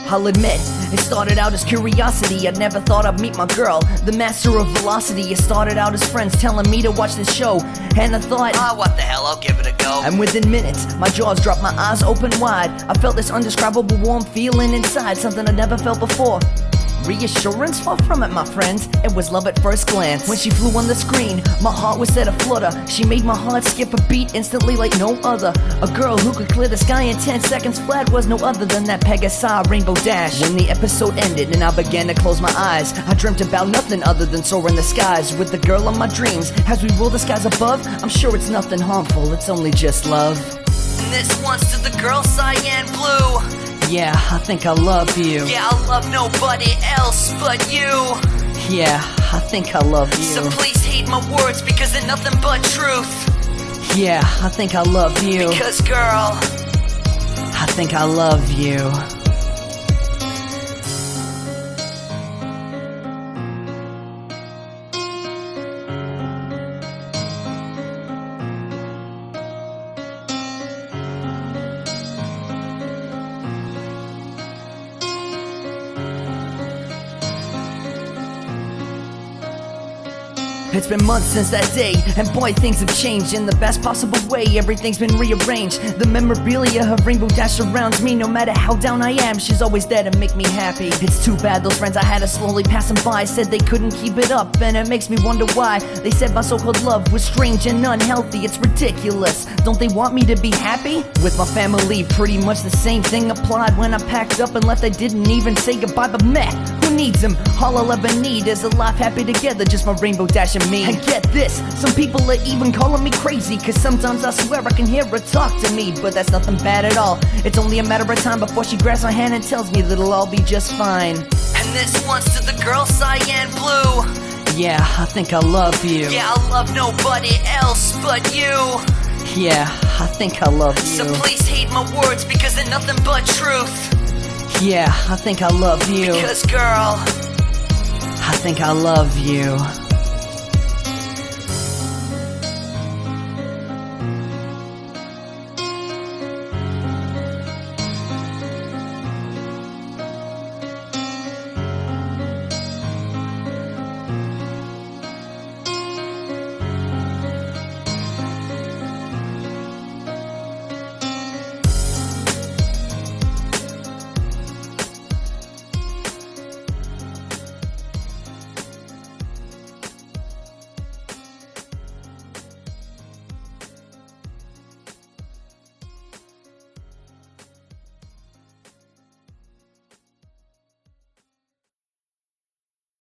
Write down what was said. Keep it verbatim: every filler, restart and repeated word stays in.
I'll admit, it started out as curiosity. I never thought I'd meet my girl, the master of velocity. It started out as friends telling me to watch this show, and I thought, ah, what the hell, I'll give it a go. And within minutes, my jaws dropped, my eyes open wide. I felt this indescribable warm feeling inside, something I'd never felt before. Reassurance? Far from it, my friends. It was love at first glance. When she flew on the screen, my heart was set aflutter. She made my heart skip a beat instantly like no other. A girl who could clear the sky in ten seconds flat was no other than that Pegasus Rainbow Dash. When the episode ended and I began to close my eyes, I dreamt about nothing other than soaring the skies with the girl of my dreams. As we rule the skies above, I'm sure it's nothing harmful, it's only just love. And this one's to the girl cyan blue. Yeah, I think I love you. Yeah, I love nobody else but you. Yeah, I think I love you. So please heed my words because they're nothing but truth. Yeah, I think I love you. Because girl, I think I love you. It's been months since that day, and boy, things have changed in the best possible way. Everything's been rearranged. The memorabilia of Rainbow Dash surrounds me. No matter how down I am, she's always there to make me happy. It's too bad those friends I had are slowly passing by said they couldn't keep it up, and it makes me wonder why. They said my so-called love was strange and unhealthy. It's ridiculous. Don't they want me to be happy? With my family, pretty much the same thing applied. When I packed up and left, I didn't even say goodbye. But meh, who needs them? All I'll ever need is a life happy together, just my Rainbow Dash and me. And get this, some people are even calling me crazy, cause sometimes I swear I can hear her talk to me. But that's nothing bad at all. It's only a matter of time before she grabs my hand and tells me that it'll all be just fine. And this one's to the girl cyan blue. Yeah, I think I love you. Yeah, I love nobody else but you. Yeah, I think I love you. So please heed my words because they're nothing but truth. Yeah, I think I love you. Because girl, I think I love you.